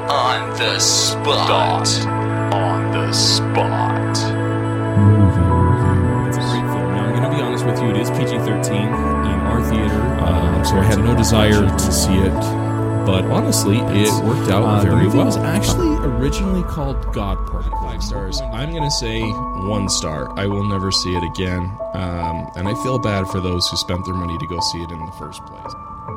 On the spot. On the spot. Movie review. It's a great film. Now, I'm going to be honest with you. It is PG-13 in our theater, so I had no desire to see it. But honestly, it worked out very well. The movie was actually originally called God Party. 5 stars. I'm going to say 1 star. I will never see it again. And I feel bad for those who spent their money to go see it in the first place.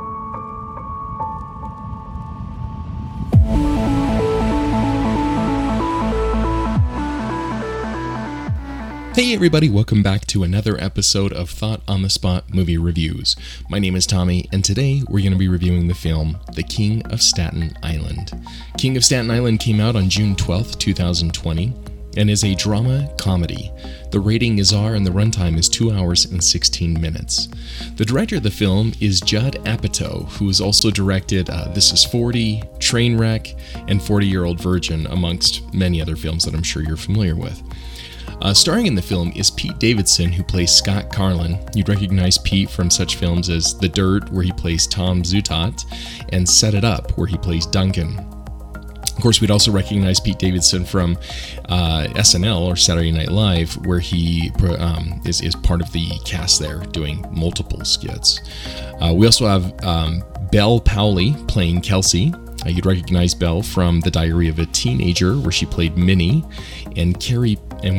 Hey everybody, welcome back to another episode of Thought on the Spot Movie Reviews. My name is Tommy, and today we're going to be reviewing the film The King of Staten Island. King of Staten Island came out on June 12th, 2020, and is a drama comedy. The rating is R and the runtime is 2 hours and 16 minutes. The director of the film is Judd Apatow, who has also directed This Is 40, Trainwreck, and 40-Year-Old Virgin, amongst many other films that I'm sure you're familiar with. Starring in the film is Pete Davidson, who plays Scott Carlin. You'd recognize Pete from such films as The Dirt, where he plays Tom Zutaut, and Set It Up, where he plays Duncan. Of course, we'd also recognize Pete Davidson from SNL, or Saturday Night Live, where he is part of the cast there, doing multiple skits. We also have Belle Powley playing Kelsey. You'd recognize Belle from The Diary of a Teenager, where she played Minnie, and Carrie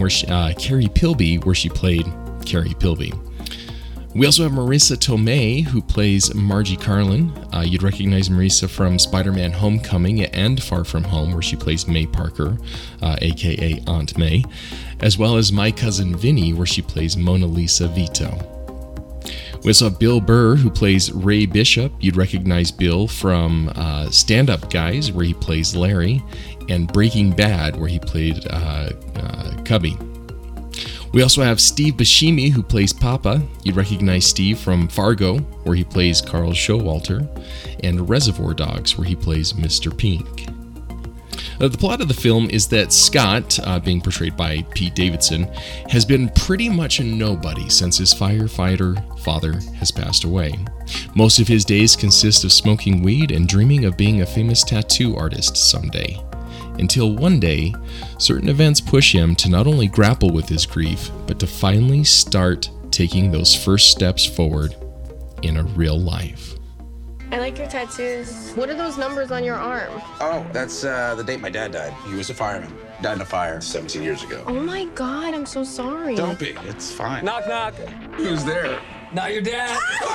Pilby, where she played Carrie Pilby. We also have Marissa Tomei, who plays Margie Carlin. You'd recognize Marissa from Spider-Man: Homecoming and Far From Home, where she plays May Parker, aka Aunt May, as well as My Cousin Vinny, where she plays Mona Lisa Vito. We also have Bill Burr, who plays Ray Bishop. You'd recognize Bill from Stand Up Guys, where he plays Larry, and Breaking Bad, where he played Cubby. We also have Steve Buscemi, who plays Papa. You'd recognize Steve from Fargo, where he plays Carl Showalter, and Reservoir Dogs, where he plays Mr. Pink. The plot of the film is that Scott, being portrayed by Pete Davidson, has been pretty much a nobody since his firefighter father has passed away. Most of his days consist of smoking weed and dreaming of being a famous tattoo artist someday. Until one day, certain events push him to not only grapple with his grief, but to finally start taking those first steps forward in a real life. I like your tattoos. What are those numbers on your arm? Oh, that's the date my dad died. He was a fireman. Died in a fire 17 years ago. Oh my God, I'm so sorry. Don't be. It's fine. Knock, knock. Who's there? Not your dad.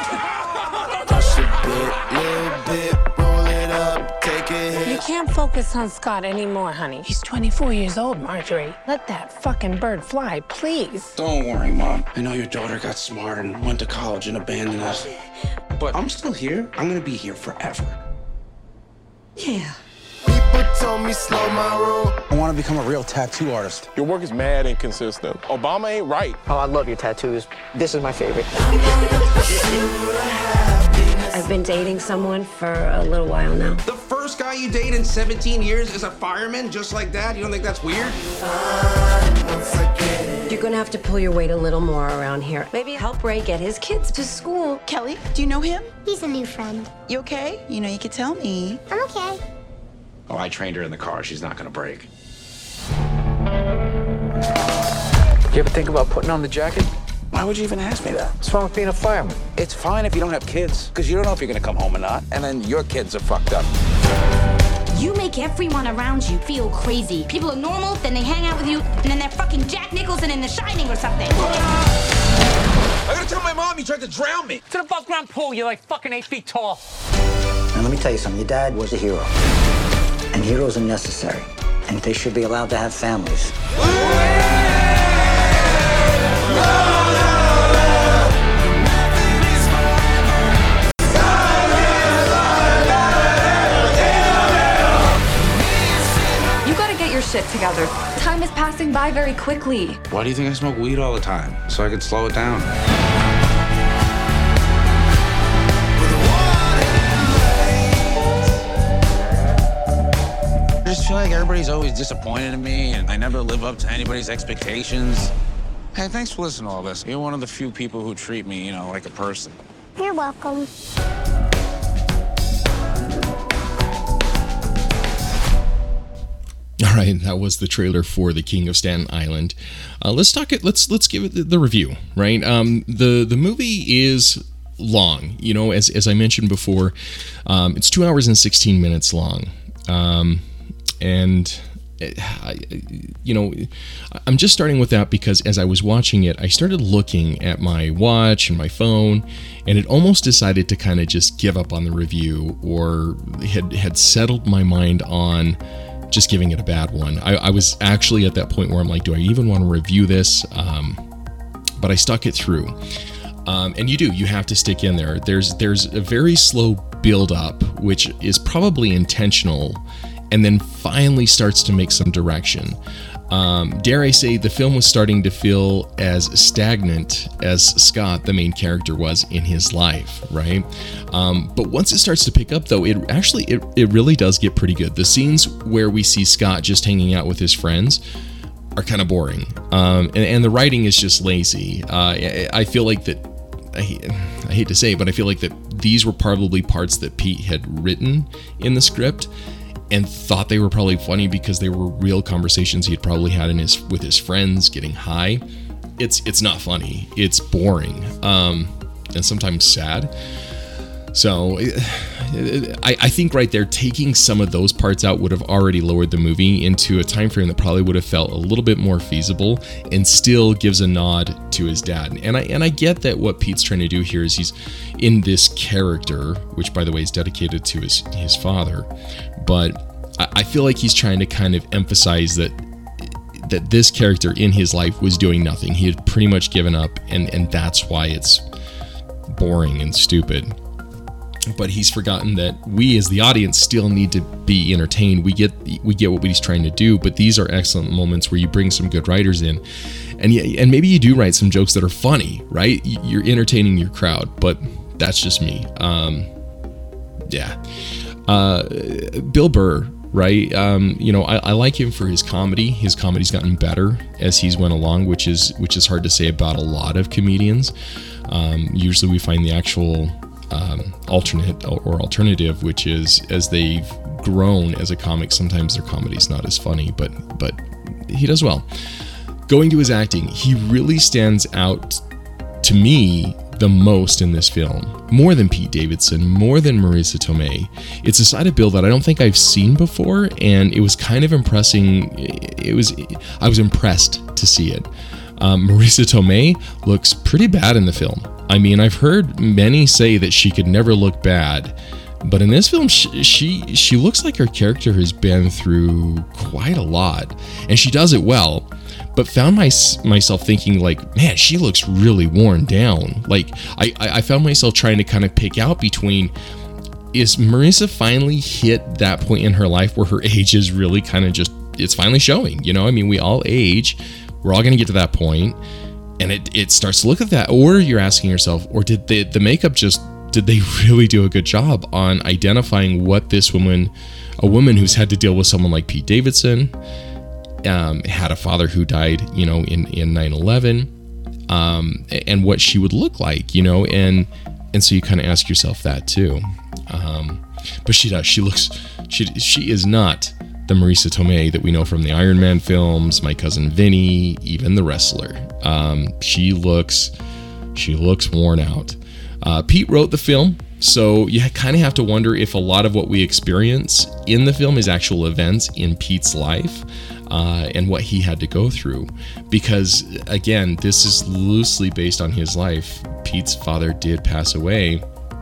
Push a bit, little bit, roll it up, take a hit. You can't focus on Scott anymore, honey. He's 24 years old, Marjorie. Let that fucking bird fly, please. Don't worry, Mom. I know your daughter got smart and went to college and abandoned us. But I'm still here. I'm gonna be here forever. Yeah. People told me slow my roll. I want to become a real tattoo artist. Your work is mad inconsistent. Obama ain't right. Oh, I love your tattoos. This is my favorite. I've been dating someone for a little while now. The first guy you date in 17 years is a fireman, just like that? You don't think that's weird? You're gonna have to pull your weight a little more around here. Maybe help Ray get his kids to school. Kelly, do you know him? He's a new friend. You okay? You know, you could tell me. I'm okay. Oh, I trained her in the car. She's not gonna break. You ever think about putting on the jacket? Why would you even ask me that? What's wrong with being a fireman? It's fine if you don't have kids, because you don't know if you're gonna come home or not, and then your kids are fucked up. You make everyone around you feel crazy. People are normal, then they hang out with you, and then they're fucking Jack Nicholson in The Shining or something. I gotta tell my mom you tried to drown me. To the above ground pool, you're like fucking 8 feet tall. Now, let me tell you something. Your dad was a hero. And heroes are necessary. And they should be allowed to have families. Shit together. Time is passing by very quickly. Why do you think I smoke weed all the time? So I could slow it down. I just feel like everybody's always disappointed in me, and I never live up to anybody's expectations. Hey, thanks for listening to all this. You're one of the few people who treat me, like a person. You're welcome. right, that was the trailer for The King of Staten Island. Let's talk it. Let's give it the review. Right, the movie is long. You know, as I mentioned before, it's 2 hours and 16 minutes long, and I'm just starting with that because as I was watching it, I started looking at my watch and my phone, and it almost decided to kind of just give up on the review, or had settled my mind on just giving it a bad one. I was actually at that point where I'm like, do I even want to review this? But I stuck it through. And you have to stick in there. There's a very slow build up, which is probably intentional, and then finally starts to make some direction. Dare I say, the film was starting to feel as stagnant as Scott, the main character, was in his life, right? But once it starts to pick up, though, it really does get pretty good. The scenes where we see Scott just hanging out with his friends are kind of boring, and the writing is just lazy. I feel like that. I hate to say it, but I feel like that these were probably parts that Pete had written in the script and thought they were probably funny because they were real conversations he had probably had with his friends getting high. It's not funny. It's boring, and sometimes sad. So I think right there, taking some of those parts out would have already lowered the movie into a time frame that probably would have felt a little bit more feasible, and still gives a nod to his dad. And I get that what Pete's trying to do here is he's in this character, which by the way is dedicated to his father, but I feel like he's trying to kind of emphasize that this character in his life was doing nothing. He had pretty much given up, and that's why it's boring and stupid. But he's forgotten that we as the audience still need to be entertained. We get what he's trying to do, but these are excellent moments where you bring some good writers in, and maybe you do write some jokes that are funny, right? You're entertaining your crowd, but that's just me. Bill Burr, right? I like him for his comedy. His comedy's gotten better as he's went along, which is hard to say about a lot of comedians. Usually we find the actual alternate or alternative, which is as they've grown as a comic, sometimes their comedy's not as funny, but he does well. Going to his acting, he really stands out to me the most in this film, more than Pete Davidson, more than Marisa Tomei. It's a side of Bill that I don't think I've seen before, and it was kind of impressing. I was impressed to see it. Marisa Tomei looks pretty bad in the film. I mean, I've heard many say that she could never look bad, but in this film, she looks like her character has been through quite a lot, and she does it well. But found myself thinking, like, man, she looks really worn down. Like, I found myself trying to kind of pick out between, is Marisa finally hit that point in her life where her age is really kind of just, it's finally showing, you know? I mean, we all age. We're all going to get to that point, and it starts to look at that. Or you're asking yourself, or did the makeup did they really do a good job on identifying what this woman, a woman who's had to deal with someone like Pete Davidson, had a father who died, in 9/11, and what she would look like, and so you kind of ask yourself that too. But she does. She is not the Marisa Tomei that we know from the Iron Man films, My Cousin Vinny, even The Wrestler. She looks worn out. Pete wrote the film, so you kind of have to wonder if a lot of what we experience in the film is actual events in Pete's life, and what he had to go through. Because again, this is loosely based on his life. Pete's father did pass away,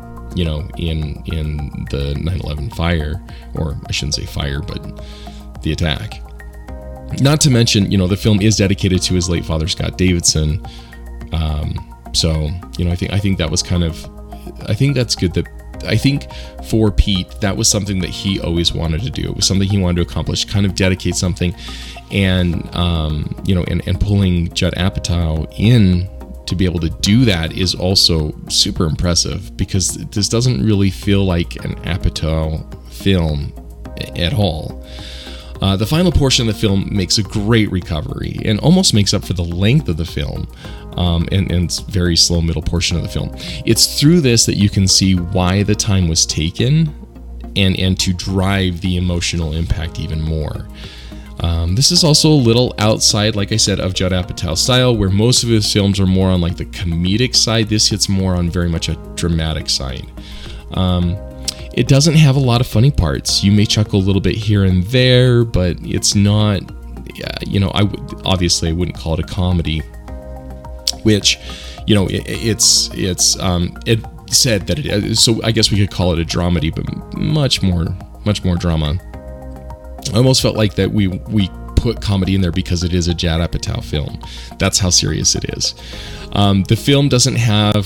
in the 9/11 fire, or I shouldn't say fire, but the attack. Not to mention, the film is dedicated to his late father, Scott Davidson. So, I think that was I think that's good that, I think for Pete, that was something that he always wanted to do. It was something he wanted to accomplish, kind of dedicate something, and, and pulling Judd Apatow in to be able to do that is also super impressive, because this doesn't really feel like an Apatow film at all. The final portion of the film makes a great recovery and almost makes up for the length of the film, and very slow middle portion of the film. It's through this that you can see why the time was taken, and to drive the emotional impact even more. This is also a little outside, like I said, of Judd Apatow's style, where most of his films are more on like the comedic side. This hits more on very much a dramatic side. It doesn't have a lot of funny parts. You may chuckle a little bit here and there, but it's not, obviously I wouldn't call it a comedy, which, it said that it is. So I guess we could call it a dramedy, but much more drama. I almost felt like that we put comedy in there because it is a Judd Apatow film. That's how serious it is. The film doesn't have,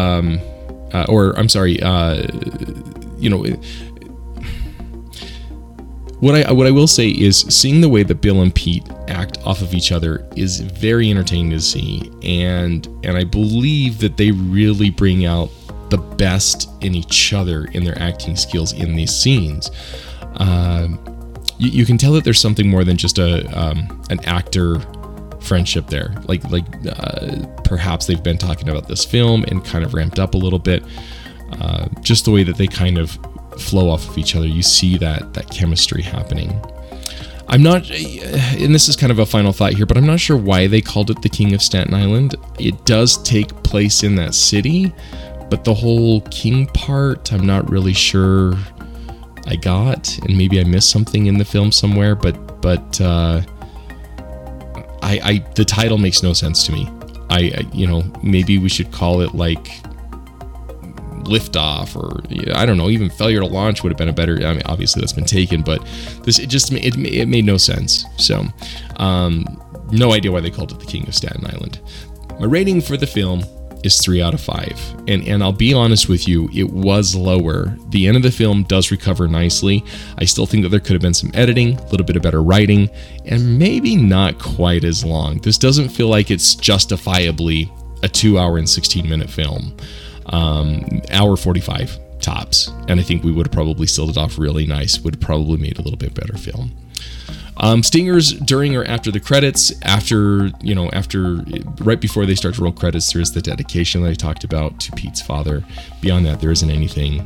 what I will say is seeing the way that Bill and Pete act off of each other is very entertaining to see, and I believe that they really bring out the best in each other in their acting skills in these scenes. You can tell that there's something more than just an actor friendship there. Like perhaps they've been talking about this film and kind of ramped up a little bit. Just the way that they kind of flow off of each other, you see that chemistry happening. I'm not, and this is kind of a final thought here, but I'm not sure why they called it The King of Staten Island. It does take place in that city, but the whole king part, I'm not really sure I got, and maybe I missed something in the film somewhere, but the title makes no sense to me. Maybe we should call it like Liftoff, or I don't know, even Failure to Launch would have been a better, I mean, obviously that's been taken, but it made no sense. So no idea why they called it The King of Staten Island. My rating for the film is 3 out of 5, and I'll be honest with you, it was lower. The end of the film does recover nicely. I still think that there could have been some editing, a little bit of better writing, and maybe not quite as long. This doesn't feel like it's justifiably a 2 hour and 16 minute film. Hour 45 tops, and I think we would have probably sealed it off really nice, would have probably made a little bit better film. Stingers during or after the credits, after right before they start to roll credits, there's the dedication that I talked about to Pete's father. Beyond that, there isn't anything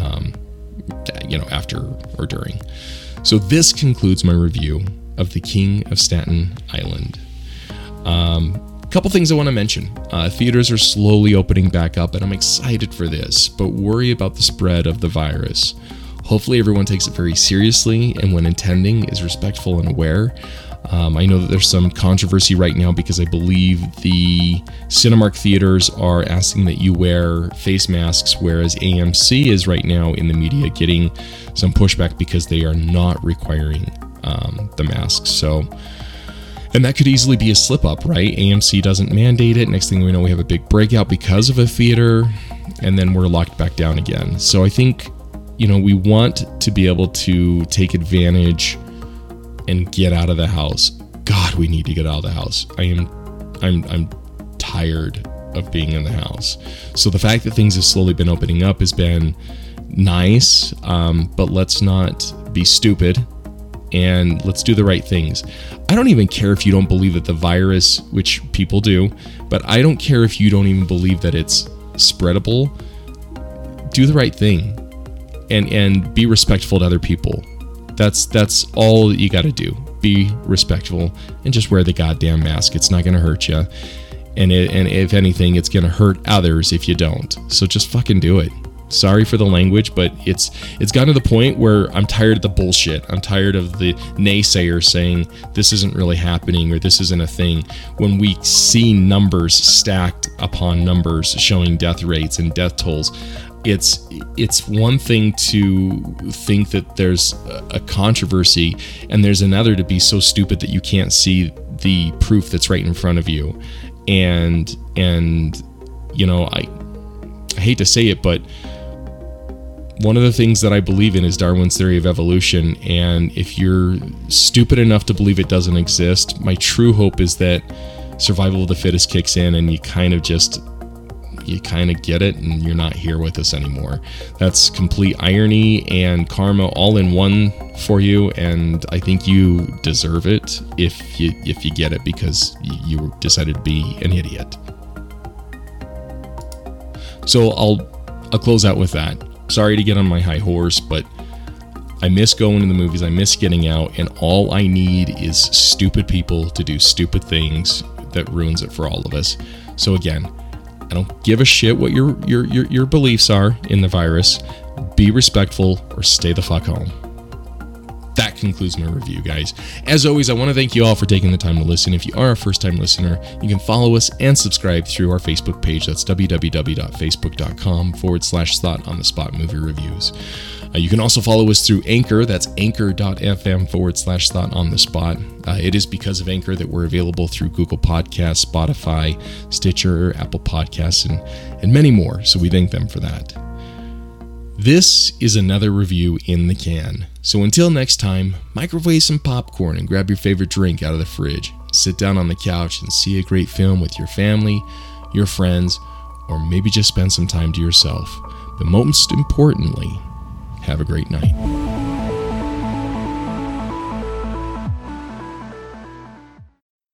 after or during. So this concludes my review of The King of Staten Island. Couple things I want to mention. Theaters are slowly opening back up, and I'm excited for this, but worry about the spread of the virus. Hopefully everyone takes it very seriously, and when attending is respectful and aware. I know that there's some controversy right now because I believe the Cinemark theaters are asking that you wear face masks, whereas AMC is right now in the media getting some pushback because they are not requiring the masks. And that could easily be a slip up, right? AMC doesn't mandate it. Next thing we know, we have a big breakout because of a theater, and then we're locked back down again. So I think, we want to be able to take advantage and get out of the house. God, we need to get out of the house. I'm tired of being in the house. So the fact that things have slowly been opening up has been nice, but let's not be stupid. And let's do the right things. I don't even care if you don't believe that the virus, which people do, but I don't care if you don't even believe that it's spreadable. Do the right thing and be respectful to other people. That's all you got to do. Be respectful and just wear the goddamn mask. It's not going to hurt you. And if anything, it's going to hurt others if you don't. So just fucking do it. Sorry for the language, but it's gotten to the point where I'm tired of the bullshit. I'm tired of the naysayers saying this isn't really happening or this isn't a thing. When we see numbers stacked upon numbers showing death rates and death tolls, it's one thing to think that there's a controversy, and there's another to be so stupid that you can't see the proof that's right in front of you. And I hate to say it, but one of the things that I believe in is Darwin's theory of evolution, and if you're stupid enough to believe it doesn't exist, my true hope is that survival of the fittest kicks in and you kind of get it and you're not here with us anymore. That's complete irony and karma all in one for you, and I think you deserve it if you get it because you decided to be an idiot. So I'll close out with that. Sorry to get on my high horse, but I miss going to the movies. I miss getting out, and all I need is stupid people to do stupid things that ruins it for all of us. So again, I don't give a shit what your beliefs are in the virus. Be respectful or stay the fuck home. That concludes my review, guys. As always, I want to thank you all for taking the time to listen. If you are a first-time listener, you can follow us and subscribe through our Facebook page. That's www.facebook.com/Thought on the Spot Movie Reviews. You can also follow us through Anchor. That's anchor.fm/Thought on the Spot. It is because of Anchor that we're available through Google Podcasts, Spotify, Stitcher, Apple Podcasts, and many more. So we thank them for that. This is another review in the can. So until next time, microwave some popcorn and grab your favorite drink out of the fridge. Sit down on the couch and see a great film with your family, your friends, or maybe just spend some time to yourself. But most importantly, have a great night.